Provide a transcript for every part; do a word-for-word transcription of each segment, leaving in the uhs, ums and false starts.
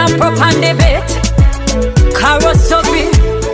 a prop on the bed. Carousel.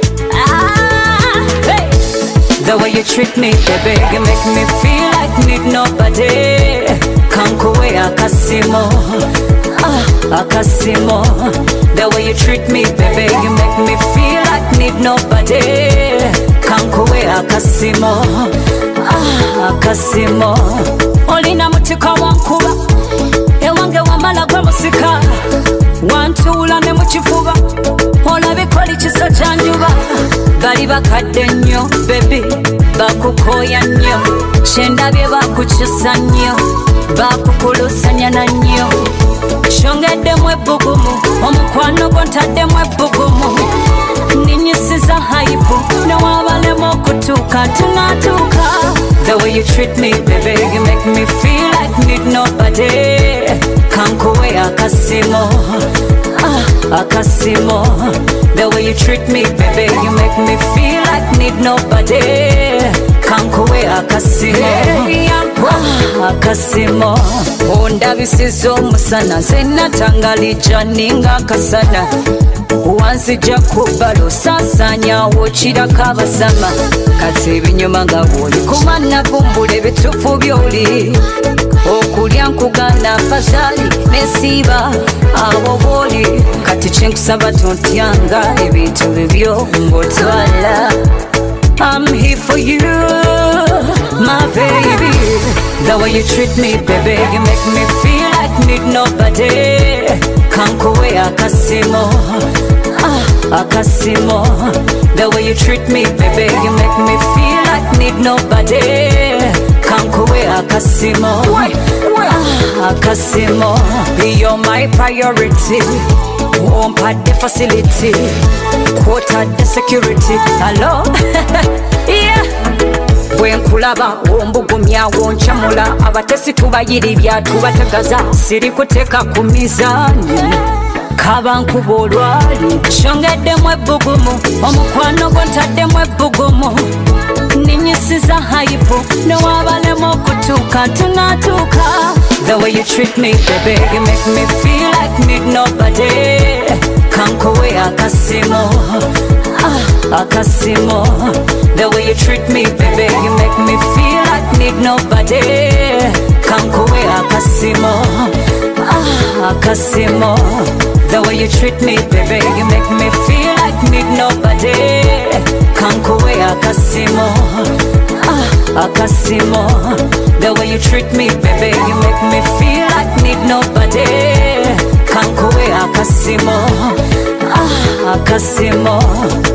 Ah, hey. The way you treat me, baby, you make me feel like need nobody. Kankuwe akasimo, ah, akasimo. The way you treat me, baby, you make me feel like need nobody. Kankuwe akasimo, ah, akasimo. Olina mutika wankuba, ewange wamala gwa musika. Wantula ne mukifuba, olabikoli kisa kyanjuba. Bali bakadde nnyo, baby, bakukoya nnyo. Kyendabye bakukyusa nnyo, bakukulusanya na nnyo. Kyongeddemu ebbugumu, omukwano gwo ntaddemu ebbugumu. Ninyisiza haipu, newabalemu okutuuka tunaatuuka. The way you treat me, baby, you make me feel like need nobody. Kankuwe akasimo, ah, akasimo. The way you treat me, baby, you make me feel like need nobody. Kankuwe akasimo, ah, akasimo. Ondabisiza omusana, sennatangalija ninga akasana. Wanzija kubalo sasanyawo kirako abasama. Kati ebinyuma nga bwoli kuba navumbula ebituufu byoli. Okulya nkugana fazali nesiiba awo bwoli. Kati kyenkusaba tontyanga ebintu bibyo ng'otwala. I'm here for you, my baby. The way you treat me, baby, you make me feel like need nobody. Kankuwe akasimo, ah, akasimo. The way you treat me, baby, you make me feel like need nobody. Kankuwe akasimo, ah, akasimo. You're my priority. Wompa the facility, quota the security. Hello, yeah. Bwenkulaba ombugumya wonchamula abatesi tubayiribya tubatagaza siri kuteka ku mizani kaba nkuba olwali kyongeddemu ebbugumu omukwano gwo ntaddemu ebbugumu ninyisiza haipu newabalemu okutuuka tunaatuuka. The way you treat me, baby, you make me feel like need nobody. Kankuwe akasimo, ah, akasimo. The way you treat me, baby, you make me feel like need nobody. Kankuwe akasimo, ah, akasimo. The way you treat me, baby, you make me feel like need nobody. Kankuwe akasimo, ah, akasimo. The way you treat me, baby, you make me feel like need nobody. Kankuwe akasimo, ah, akasimo.